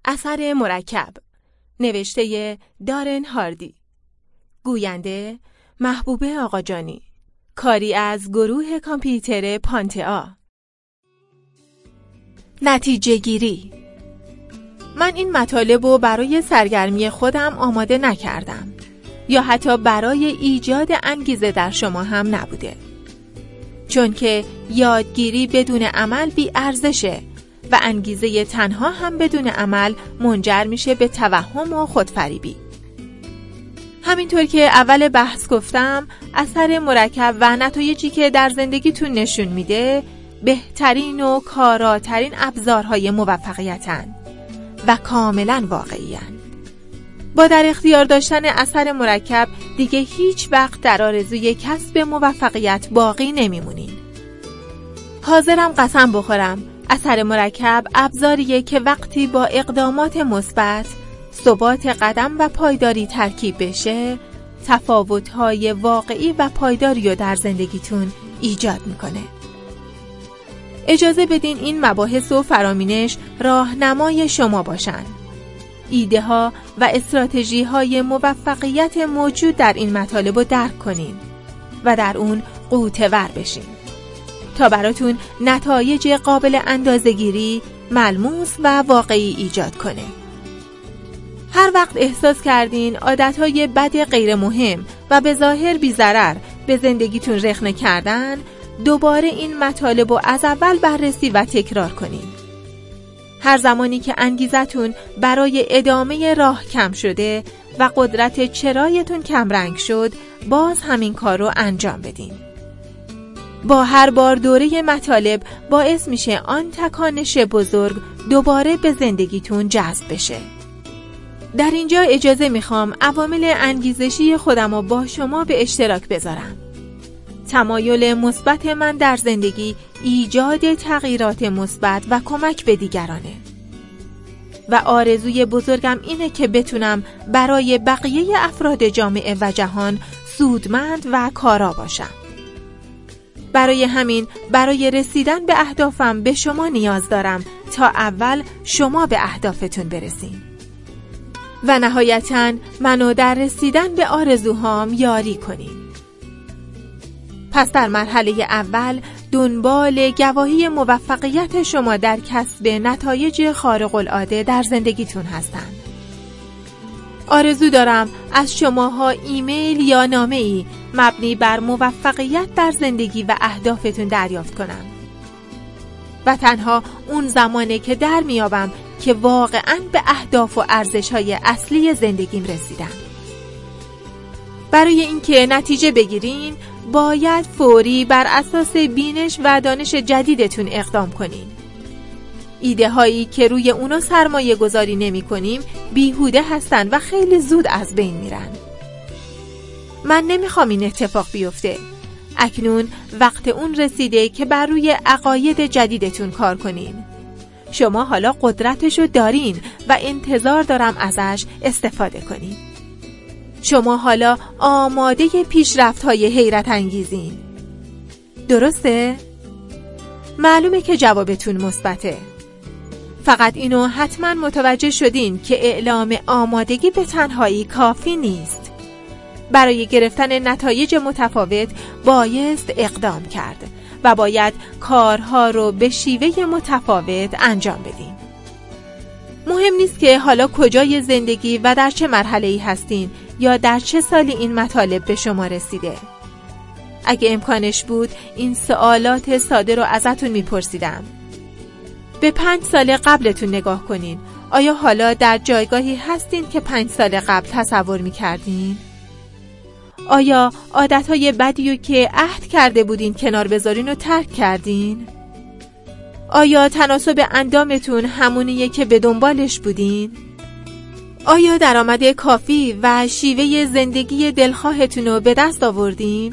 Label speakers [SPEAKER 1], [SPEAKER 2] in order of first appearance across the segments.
[SPEAKER 1] اثر مرکب، نوشته دارن هاردی، گوینده محبوبه آقاجانی، کاری از گروه کامپیوتر پانتئا. نتیجه گیری. من این مطالب رو برای سرگرمی خودم آماده نکردم یا حتی برای ایجاد انگیزه در شما هم نبوده، چون که یادگیری بدون عمل بی ارزشه و انگیزه تنها هم بدون عمل منجر میشه به توهم و خودفریبی. همینطور که اول بحث گفتم، اثر مرکب و نتایجی که در زندگیتون نشون میده بهترین و کاراترین ابزارهای موفقیتن و کاملا واقعی‌اند. با در اختیار داشتن اثر مرکب دیگه هیچ وقت در آرزوی کسب موفقیت باقی نمیمونین. حاضرم قسم بخورم اثر مرکب ابزاریه که وقتی با اقدامات مثبت، ثبات قدم و پایداری ترکیب بشه، تفاوت‌های واقعی و پایداری رو در زندگیتون ایجاد میکنه. اجازه بدین این مباحث و فرامینش راهنمای شما باشن. ایده ها و استراتژی های موفقیت موجود در این مطالب رو درک کنین و در اون غوطه‌ور بشین تا براتون نتایج قابل اندازه‌گیری، ملموس و واقعی ایجاد کنه. هر وقت احساس کردین عادتهای بد غیر مهم و به ظاهر بی ضرر به زندگیتون رخنه کردن، دوباره این مطالب رو از اول بررسی و تکرار کنین. هر زمانی که انگیزتون برای ادامه راه کم شده و قدرت چرایتون کم رنگ شد، باز همین کار رو انجام بدین. با هر بار دوره مطالب باعث میشه آن تکانش بزرگ دوباره به زندگیتون جذب بشه. در اینجا اجازه میخوام عوامل انگیزشی خودم رو با شما به اشتراک بذارم. تمایل مثبت من در زندگی ایجاد تغییرات مثبت و کمک به دیگرانه و آرزوی بزرگم اینه که بتونم برای بقیه افراد جامعه و جهان سودمند و کارا باشم. برای همین برای رسیدن به اهدافم به شما نیاز دارم تا اول شما به اهدافتون برسین و نهایتاً منو در رسیدن به آرزوهام یاری کنین. پس در مرحله اول دنبال گواهی موفقیت شما در کسب نتایج خارق العاده در زندگیتون هستن. آرزو دارم از شماها ایمیل یا نامه‌ای مبنی بر موفقیت در زندگی و اهدافتون دریافت کنم و تنها اون زمانه که در میابم که واقعاً به اهداف و ارزش‌های اصلی زندگیم رسیدم. برای اینکه نتیجه بگیرین باید فوری بر اساس بینش و دانش جدیدتون اقدام کنین. ایده هایی که روی اونا سرمایه گذاری نمی کنیم بیهوده هستن و خیلی زود از بین میرن. من نمیخوام این اتفاق بیفته. اکنون وقت اون رسیده که بر روی عقاید جدیدتون کار کنین. شما حالا قدرتشو دارین و انتظار دارم ازش استفاده کنین. شما حالا آماده پیشرفت‌های حیرت انگیزین. درسته؟ معلومه که جوابتون مثبته. فقط اینو حتما متوجه شدین که اعلام آمادگی به تنهایی کافی نیست. برای گرفتن نتایج متفاوت بایست اقدام کرد و باید کارها رو به شیوه متفاوت انجام بدین. مهم نیست که حالا کجای زندگی و در چه مرحله‌ای هستین یا در چه سالی این مطالب به شما رسیده. اگه امکانش بود این سوالات ساده رو ازتون میپرسیدم. به 5 سال قبلتون نگاه کنین. آیا حالا در جایگاهی هستین که 5 سال قبل تصور میکردین؟ آیا عادتهای بدیو که عهد کرده بودین کنار بذارین رو ترک کردین؟ آیا تناسب اندامتون همونیه که به دنبالش بودین؟ آیا درآمد کافی و شیوه زندگی دلخواهتون رو به دست آوردین؟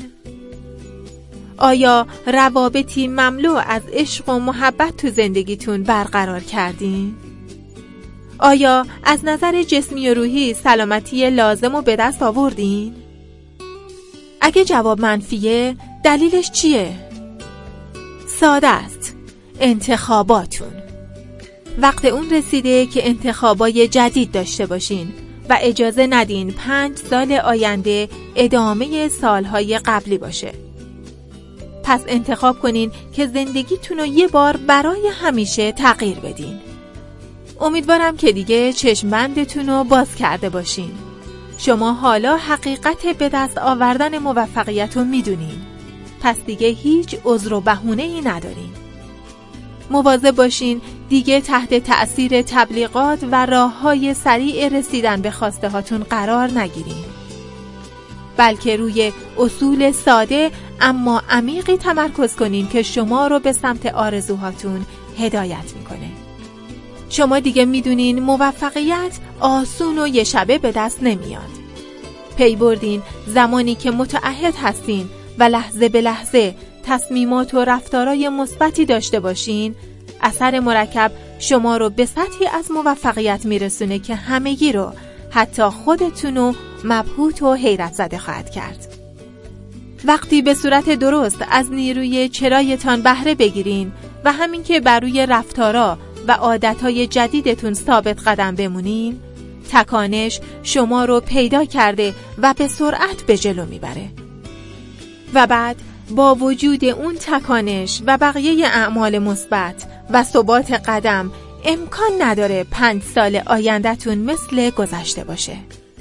[SPEAKER 1] آیا روابطی مملو از عشق و محبت تو زندگیتون برقرار کردین؟ آیا از نظر جسمی و روحی سلامتی لازم رو به دست آوردین؟ اگه جواب منفیه، دلیلش چیه؟ ساده است. انتخاباتون. وقت اون رسیده که انتخابای جدید داشته باشین و اجازه ندین 5 سال آینده ادامه سالهای قبلی باشه. پس انتخاب کنین که زندگیتون رو یه بار برای همیشه تغییر بدین. امیدوارم که دیگه چشم‌بندتون رو باز کرده باشین. شما حالا حقیقت به دست آوردن موفقیت رو میدونین. پس دیگه هیچ عذر و بهونه‌ای ندارین. مواظب باشین دیگه تحت تأثیر تبلیغات و راه‌های سریع رسیدن به خواسته هاتون قرار نگیرین. بلکه روی اصول ساده اما عمیقی تمرکز کنین که شما رو به سمت آرزوهاتون هدایت میکنه. شما دیگه میدونین موفقیت آسون و یه شبه به دست نمیاد. پی بردین زمانی که متعهد هستین و لحظه به لحظه تصمیمات و رفتارای مثبتی داشته باشین، اثر مرکب شما رو به سطحی از موفقیت میرسونه که همگی رو، حتی خودتونو، مبهوت و حیرت زده خواهد کرد. وقتی به صورت درست از نیروی چرایتان بهره بگیرین و همین که بر روی رفتارا و عادتهای جدیدتون ثابت قدم بمونین، تکانش شما رو پیدا کرده و به سرعت به جلو میبره. و بعد با وجود اون تکانش و بقیه اعمال مثبت و ثبات قدم، امکان نداره 5 سال آینده‌تون مثل گذشته باشه.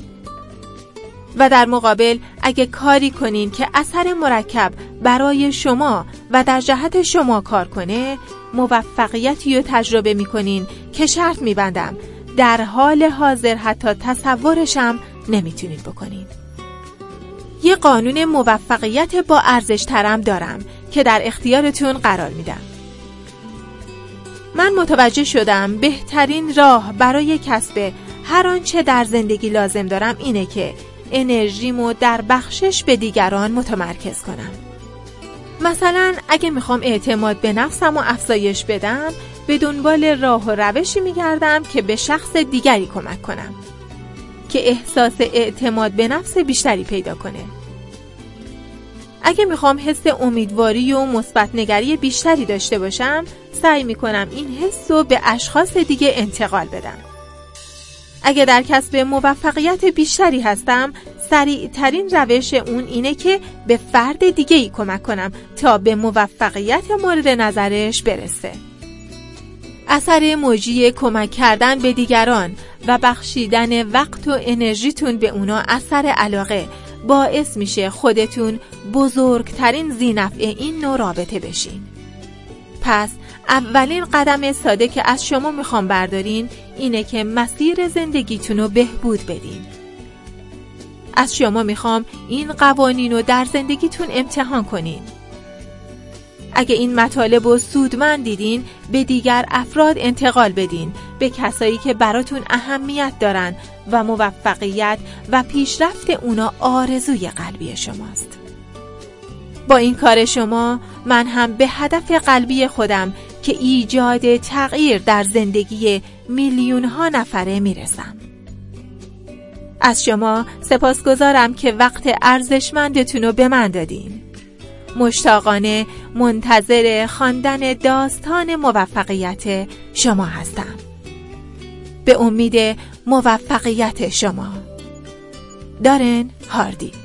[SPEAKER 1] و در مقابل اگه کاری کنین که اثر مرکب برای شما و در جهت شما کار کنه، موفقیتی رو تجربه میکنین که شرط میبندم در حال حاضر حتی تصورشم نمیتونین بکنین. یه قانون موفقیت با ارزش ترم دارم که در اختیارتون قرار میدم. من متوجه شدم بهترین راه برای کسب هر آنچه در زندگی لازم دارم اینه که انرژیمو در بخشش به دیگران متمرکز کنم. مثلا اگه میخوام اعتماد به نفسم و افزایش بدم، به دنبال راه و روشی میگردم که به شخص دیگری کمک کنم که احساس اعتماد به نفس بیشتری پیدا کنه. اگه میخوام حس امیدواری و مثبت نگری بیشتری داشته باشم، سعی میکنم این حس رو به اشخاص دیگه انتقال بدم. اگه در کسب موفقیت بیشتری هستم، سریع ترین روش اون اینه که به فرد دیگه‌ای کمک کنم تا به موفقیت مورد نظرش برسه. اثر موجی کمک کردن به دیگران و بخشیدن وقت و انرژیتون به اونا اثر علاقه باعث میشه خودتون بزرگترین ذینفع این نوع رابطه بشین. پس اولین قدم ساده که از شما میخوام بردارین اینه که مسیر زندگیتون رو بهبود بدین. از شما میخوام این قوانین رو در زندگیتون امتحان کنین. اگه این مطالب رو سودمند دیدین، به دیگر افراد انتقال بدین، به کسایی که براتون اهمیت دارن و موفقیت و پیشرفت اونا آرزوی قلبی شماست. با این کار شما من هم به هدف قلبی خودم که ایجاد تغییر در زندگی میلیون ها نفره میرسم. از شما سپاسگزارم که وقت ارزشمندتون رو به من دادین. مشتاقانه منتظر خواندن داستان موفقیت شما هستم. به امید موفقیت شما. دارن هاردی.